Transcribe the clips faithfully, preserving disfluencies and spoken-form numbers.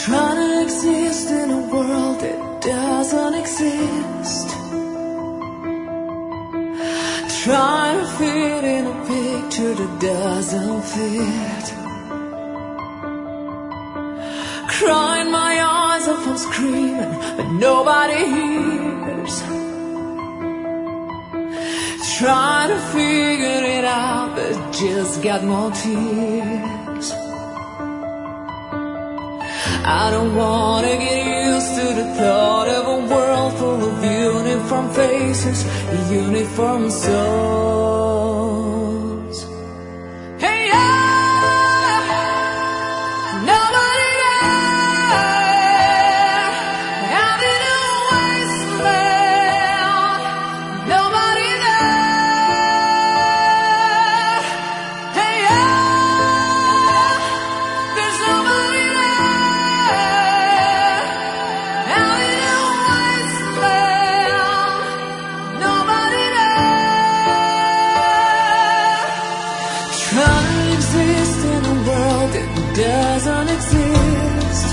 Trying to exist in a world that doesn't exist. Trying to fit in a picture that doesn't fit. Crying my eyes off, I'm screaming, but nobody hears. Trying to figure it out, but just got more tears. I don't wanna get used to the thought of a world full of uniform faces, uniform souls. Hey, yeah, nobody there, out in a wasteland, nobody there. Hey, yeah, there's nobody there. Trying to exist in a world that doesn't exist.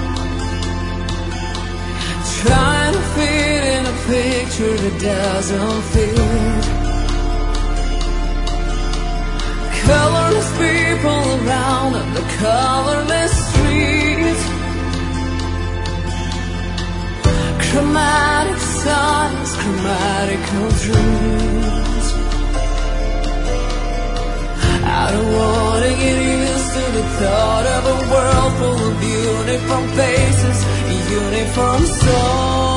Trying to fit in a picture that doesn't fit. Colorless people around on the colorless streets. Chromatic suns, chromatical dreams. I don't wanna get used to the thought of a world full of uniform faces, uniform souls.